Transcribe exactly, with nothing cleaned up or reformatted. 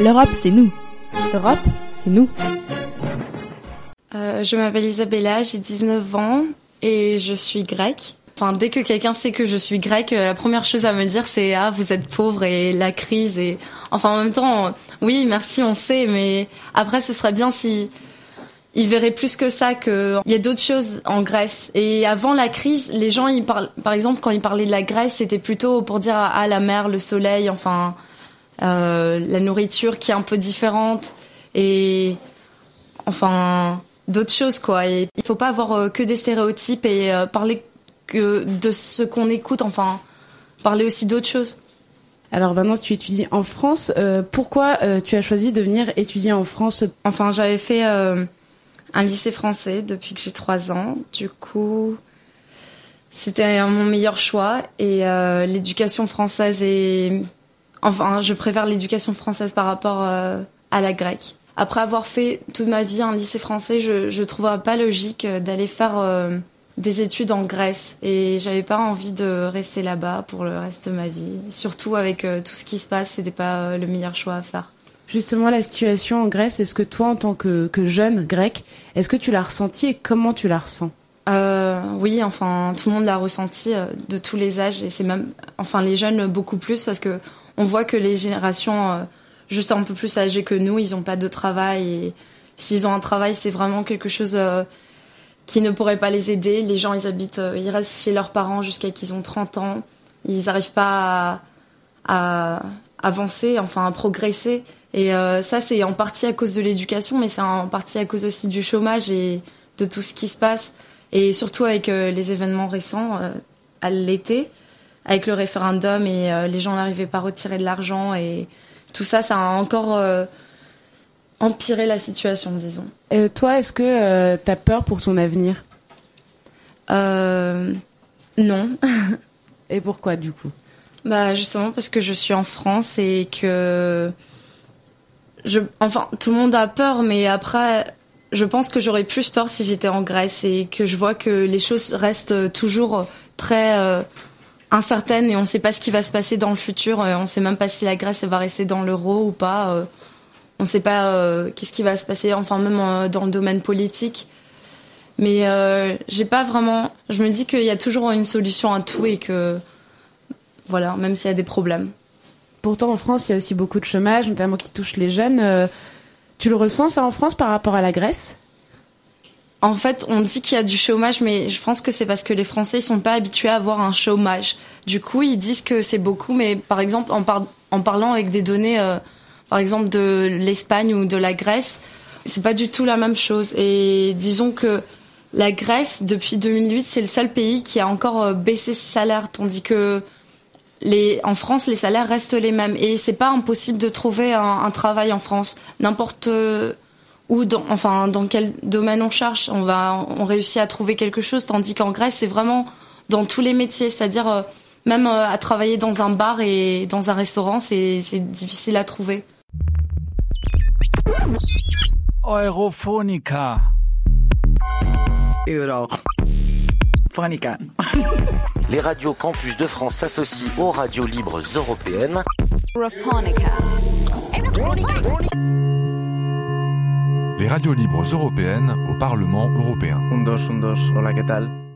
L'Europe, c'est nous. L'Europe, c'est nous. Euh, je m'appelle Isabella, j'ai dix-neuf ans et je suis grecque. Enfin, dès que quelqu'un sait que je suis grecque, la première chose à me dire c'est « Ah, vous êtes pauvre et la crise » et... Enfin, en même temps, oui, merci, on sait, mais après, ce serait bien si... Ils verraient plus que ça, qu'il y a d'autres choses en Grèce. Et avant la crise, les gens, ils parlent, par exemple, quand ils parlaient de la Grèce, c'était plutôt pour dire ah la mer, le soleil, enfin euh, la nourriture qui est un peu différente et enfin d'autres choses quoi. Et il faut pas avoir euh, que des stéréotypes et euh, parler que de ce qu'on écoute, enfin parler aussi d'autres choses. Alors maintenant, tu étudies en France. Euh, pourquoi euh, tu as choisi de venir étudier en France ? Enfin, j'avais fait euh, un lycée français depuis que j'ai trois ans. Du coup, c'était mon meilleur choix. Et euh, l'éducation française est... Enfin, je préfère l'éducation française par rapport euh, à la grecque. Après avoir fait toute ma vie un lycée français, je je trouverais pas logique d'aller faire euh, des études en Grèce. Et j'avais pas envie de rester là-bas pour le reste de ma vie. Surtout avec euh, tout ce qui se passe, c'était pas euh, le meilleur choix à faire. Justement, la situation en Grèce, est-ce que toi, en tant que, que jeune grec, est-ce que tu l'as ressenti et comment tu la ressens ? euh, Oui, enfin, tout le monde l'a ressenti euh, de tous les âges et c'est même, enfin, les jeunes beaucoup plus parce que on voit que les générations euh, juste un peu plus âgées que nous, ils ont pas de travail et s'ils ont un travail, c'est vraiment quelque chose euh, qui ne pourrait pas les aider. Les gens, ils habitent, euh, ils restent chez leurs parents jusqu'à qu'ils ont trente ans. Ils n'arrivent pas à, à avancer, enfin, à progresser. Et euh, ça, c'est en partie à cause de l'éducation, mais c'est en partie à cause aussi du chômage et de tout ce qui se passe. Et surtout avec euh, les événements récents, euh, à l'été, avec le référendum et euh, les gens n'arrivaient pas à retirer de l'argent. Et tout ça, ça a encore euh, empiré la situation, disons. Et toi, est-ce que euh, t'as peur pour ton avenir ? euh, Non. Et pourquoi, du coup ? Bah, justement parce que je suis en France et que... Je, enfin, tout le monde a peur, mais après, je pense que j'aurais plus peur si j'étais en Grèce et que je vois que les choses restent toujours très euh, incertaines et on ne sait pas ce qui va se passer dans le futur. On ne sait même pas si la Grèce va rester dans l'euro ou pas. Euh, on ne sait pas euh, qu'est-ce qui va se passer, enfin même euh, dans le domaine politique. Mais euh, j'ai pas vraiment. Je me dis qu'il y a toujours une solution à tout et que voilà, même s'il y a des problèmes. Pourtant, en France, il y a aussi beaucoup de chômage, notamment qui touche les jeunes. Euh, tu le ressens, ça, en France, par rapport à la Grèce ? En fait, on dit qu'il y a du chômage, mais je pense que c'est parce que les Français ne sont pas habitués à avoir un chômage. Du coup, ils disent que c'est beaucoup, mais par exemple, en, par- en parlant avec des données, euh, par exemple, de l'Espagne ou de la Grèce, c'est pas du tout la même chose. Et disons que la Grèce, depuis deux mille huit, c'est le seul pays qui a encore euh, baissé ses salaires, tandis que Les, en France, les salaires restent les mêmes et c'est pas impossible de trouver un, un travail en France. N'importe où, dans, enfin dans quel domaine on cherche, on va, on réussit à trouver quelque chose. Tandis qu'en Grèce, c'est vraiment dans tous les métiers, c'est-à-dire euh, même euh, à travailler dans un bar et dans un restaurant, c'est, c'est difficile à trouver. Eurofonica. Eurofonica. Les radios campus de France s'associent aux radios libres européennes. Eurofonica. Les radios libres européennes au Parlement européen. Un, dos, un, dos. Hola, ¿qué tal?